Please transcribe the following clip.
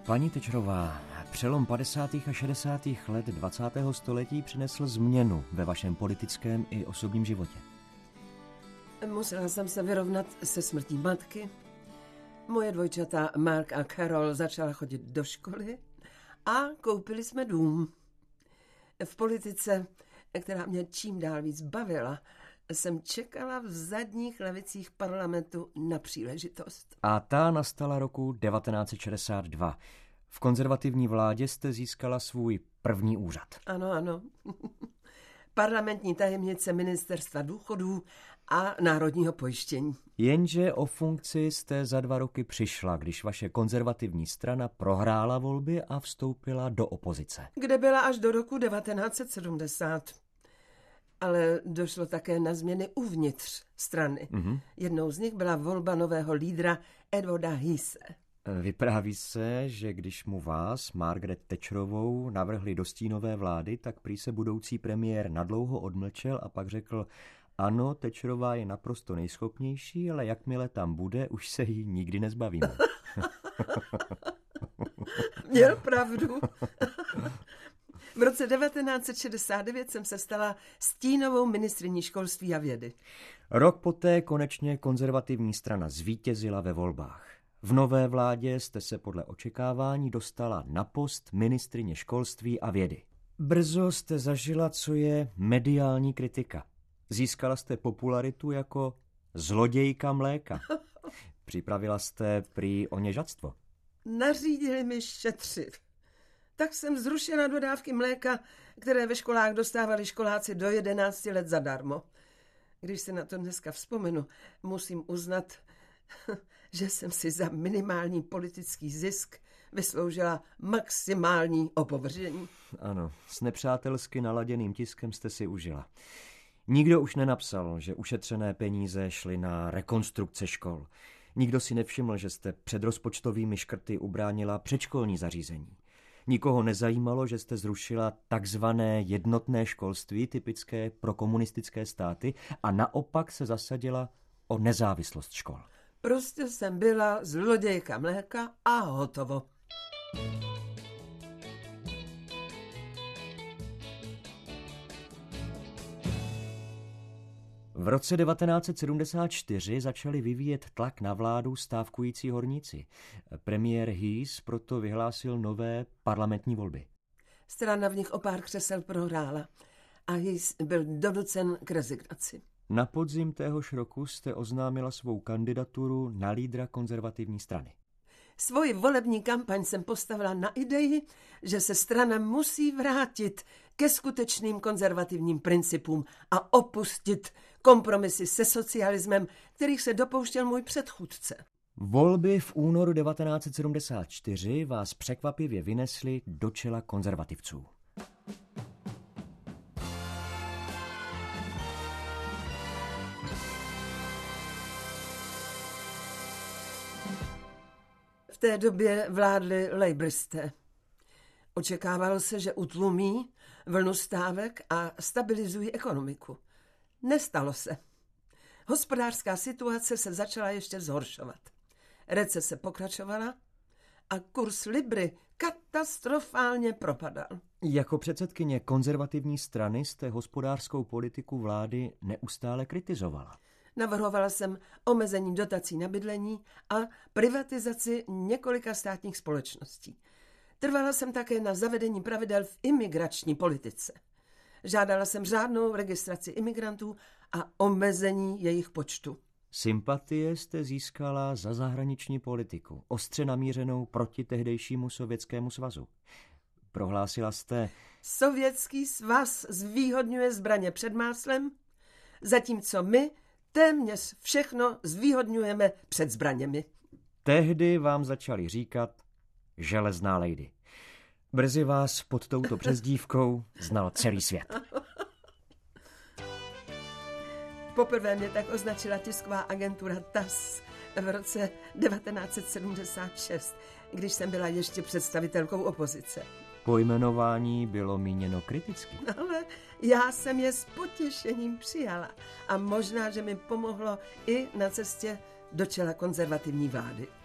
Paní Thatcherová, přelom 50. a 60. let 20. století přinesl změnu ve vašem politickém i osobním životě. Musela jsem se vyrovnat se smrtí matky. Moje dvojčata Mark a Carol začala chodit do školy a koupili jsme dům. V politice, která mě čím dál víc bavila, jsem čekala v zadních lavicích parlamentu na příležitost. A ta nastala roku 1962. V konzervativní vládě jste získala svůj první úřad. Ano. Parlamentní tajemnice ministerstva důchodů a národního pojištění. Jenže o funkci jste za 2 roky přišla, když vaše konzervativní strana prohrála volby a vstoupila do opozice. Kde byla až do roku 1970. Ale došlo také na změny uvnitř strany. Jednou z nich byla volba nového lídra Edwarda Heathe. Vypráví se, že když mu vás, Margaret Thatcherovou, navrhli do stínové vlády, tak prý se budoucí premiér nadlouho odmlčel a pak řekl: ano, Thatcherová je naprosto nejschopnější, ale jakmile tam bude, už se jí nikdy nezbavíme. Měl pravdu. V roce 1969 jsem se stala stínovou ministryní školství a vědy. Rok poté konečně konzervativní strana zvítězila ve volbách. V nové vládě jste se podle očekávání dostala na post ministryně školství a vědy. Brzo jste zažila, co je mediální kritika. Získala jste popularitu jako zlodějka mléka. Připravila jste prý oněžatstvo. Nařídili mi šetřit. Tak jsem zrušila dodávky mléka, které ve školách dostávali školáci do 11 let zadarmo. Když se na to dneska vzpomenu, musím uznat, že jsem si za minimální politický zisk vysloužila maximální opovržení. Ano, s nepřátelsky naladěným tiskem jste si užila. Nikdo už nenapsal, že ušetřené peníze šly na rekonstrukce škol. Nikdo si nevšiml, že jste před rozpočtovými škrty ubránila předškolní zařízení. Nikoho nezajímalo, že jste zrušila takzvané jednotné školství typické pro komunistické státy a naopak se zasadila o nezávislost škol. Prostě jsem byla zlodějka mléka a hotovo. V roce 1974 začali vyvíjet tlak na vládu stávkující horníci. Premiér Heathe proto vyhlásil nové parlamentní volby. Strana v nich o pár křesel prohrála a Heathe byl donucen k rezignaci. Na podzim téhož roku jste oznámila svou kandidaturu na lídra konzervativní strany. Svoji volební kampaň jsem postavila na ideji, že se strana musí vrátit ke skutečným konzervativním principům a opustit kompromisy se socialismem, kterých se dopouštěl můj předchůdce. Volby v únoru 1974 vás překvapivě vynesly do čela konzervativců. V té době vládli lejbristé. Očekávalo se, že utlumí vlnu stávek a stabilizují ekonomiku. Nestalo se. Hospodářská situace se začala ještě zhoršovat. Recese pokračovala a kurz libry katastrofálně propadal. Jako předsedkyně konzervativní strany jste hospodářskou politiku vlády neustále kritizovala. Navrhovala jsem omezení dotací na bydlení a privatizaci několika státních společností. Trvala jsem také na zavedení pravidel v imigrační politice. Žádala jsem řádnou registraci imigrantů a omezení jejich počtu. Sympatie jste získala za zahraniční politiku, ostře namířenou proti tehdejšímu Sovětskému svazu. Prohlásila jste: Sovětský svaz zvýhodňuje zbraně před máslem, zatímco my téměř všechno zvýhodňujeme před zbraněmi. Tehdy vám začali říkat železná lady. Brzy vás pod touto přezdívkou znal celý svět. Poprvé mě tak označila tisková agentura TASS v roce 1976, když jsem byla ještě představitelkou opozice. Pojmenování bylo míněno kriticky. Ale já jsem je s potěšením přijala a možná, že mi pomohlo i na cestě do čela konzervativní vlády.